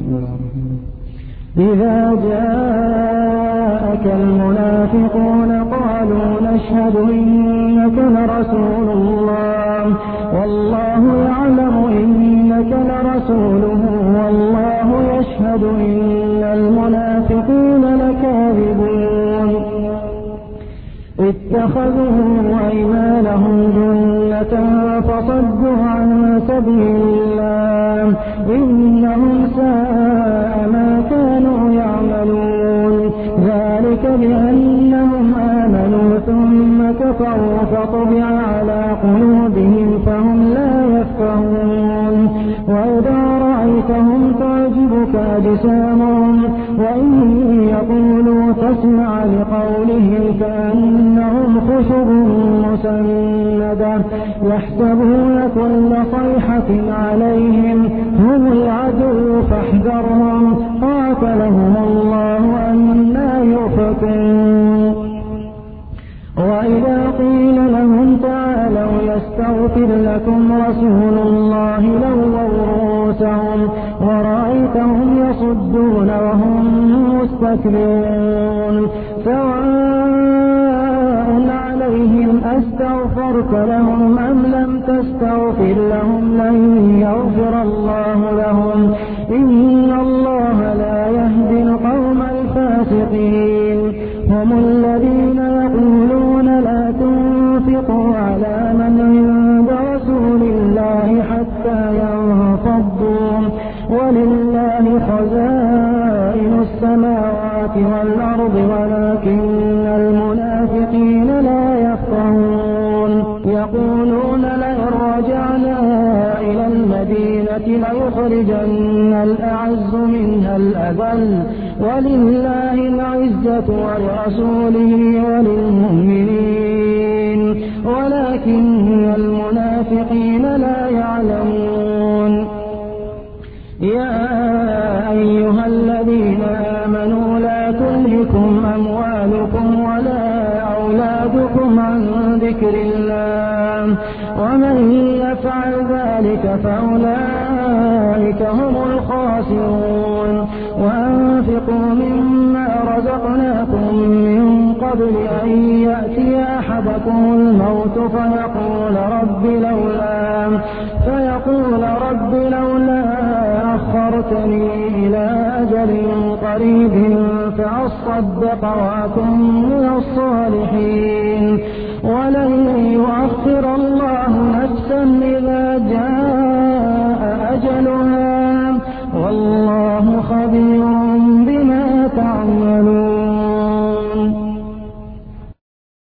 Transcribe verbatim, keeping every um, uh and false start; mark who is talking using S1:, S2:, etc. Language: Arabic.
S1: إذا جاءك المنافقون قالوا نشهد إنك لرسول الله والله يعلم إنك لرسوله والله يشهد إن المنافقين لكاذبون اتخذوا أيمانهم جنة فصدوا عن سبيل الله إنهم ساء ما كانوا يعملون ذلك بأنهم آمنوا ثم كفروا فطبع على قلوبهم فهم لا يفقهون وإذا رأيتهم تعجبك أجسامهم وإن يقولوا تسمع لقولهم كأنهم خشب مسندة يحسبون كل صيحة عليهم هم العدو فاحذرهم قاتلهم الله أنى يؤفكون وإذا قيل لهم تعالوا يستغفر لكم رسول الله لووا رؤوسهم ورأيتهم يصدون وهم مستكبرون سواء عليهم أستغفرت لهم أم لم تستغفر لهم لن يغفر الله لهم إن الله لا يهدي القوم الفاسقين هم الذين يقولون لا تنفقوا على من عند رسول الله حتى ينفضوا ولله خزائن السماوات والأرض ولكن المنافقين لا يفقهون يقولون لئن رجعنا إلى المدينة ليخرجن الأعز منها الأذل ولله العزة ولرسوله وللمؤمنين ولكن المنافقين لا يعلمون يا أيها الذين آمنوا لا تلهكم أموالكم ولا أولادكم عن ذكر الله ومن يفعل ذلك فأولئك هم الخاسرون وأنفقوا مما رزقناكم من قبل أن يأتي أحدكم الموت فيقول رب لولا فيقول رب لولا أخرتني إلى أجل قريب فأصدق وأكن من الصالحين ولن يؤخر الله نفسا إذا جاء أجلها والله خبير